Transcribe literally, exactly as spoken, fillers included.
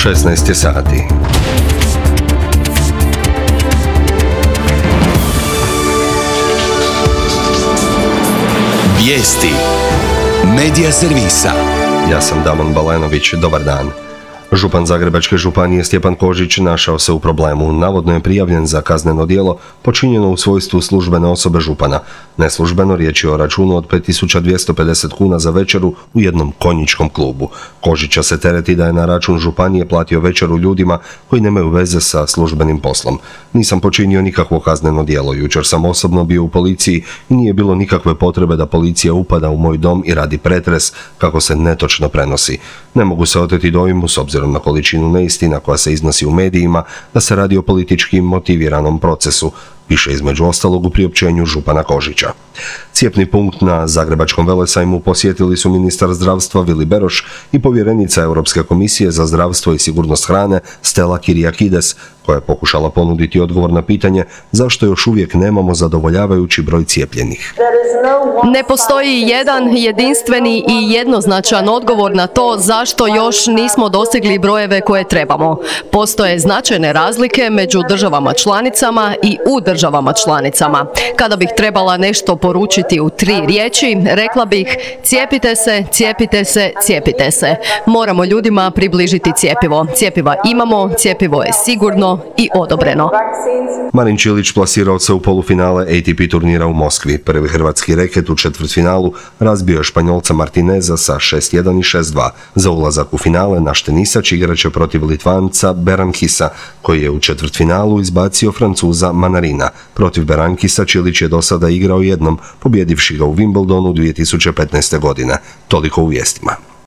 šesnaest je sati. Vijesti Medija servisa. Ja sam Damon Balenović, dobar dan. Župan Zagrebačke županije Stjepan Kožić našao se u problemu. Navodno je prijavljen za kazneno djelo počinjeno u svojstvu službene osobe župana. Neslužbeno riječ je o računu od pet tisuća dvjesto pedeset kuna za večeru u jednom konjičkom klubu. Kožića se tereti da je na račun županije platio večeru ljudima koji nemaju veze sa službenim poslom. Nisam počinio nikakvo kazneno djelo. Jučer sam osobno bio u policiji i nije bilo nikakve potrebe da policija upada u moj dom i radi pretres, kako se netočno prenosi. Ne mogu se oteti dojmu, s obzirom na količinu neistina koja se iznosi u medijima, da se radi o politički motiviranom procesu, piše između ostalog u priopćenju župana Kožića. Cijepni punkt na Zagrebačkom velesajmu posjetili su ministar zdravstva Vili Beroš i povjerenica Europske komisije za zdravstvo i sigurnost hrane Stella Kyriakides, koja je pokušala ponuditi odgovor na pitanje zašto još uvijek nemamo zadovoljavajući broj cijepljenih. Ne postoji jedan jedinstveni i jednoznačan odgovor na to zašto još nismo dostigli brojeve koje trebamo. Postoje značajne razlike među državama članicama i u državama članicama. Kada bih trebala nešto poručiti u tri riječi, rekla bih cijepite se, cijepite se, cijepite se. Moramo ljudima približiti cjepivo. Cjepiva imamo, cjepivo je sigurno i odobreno. Marin Čilić plasirao se u polufinale A T P turnira u Moskvi. Prvi hrvatski reket u četvrtfinalu razbio je Španjolca Martineza sa šest jedan i šest dva. Za ulazak u finale naš tenisač igraće protiv Litvanca Berankisa, koji je u četvrtfinalu izbacio Francuza Manarina. Protiv Berankisa Čilić je do sada igrao jednom, pobjedivši ga u Wimbledonu dvije tisuće petnaeste. godine. Toliko u vijestima.